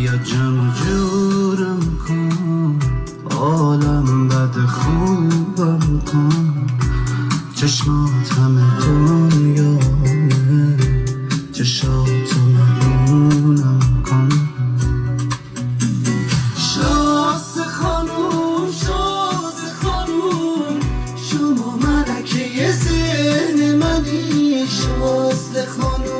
بیا جمع جورم کن، عالم بد خوبم کن. چشمات همه دنیامه، چشاتو مهمونم کن. شازده خانوم شازده خانوم، شما ملکه ذهن منی. شازده خانوم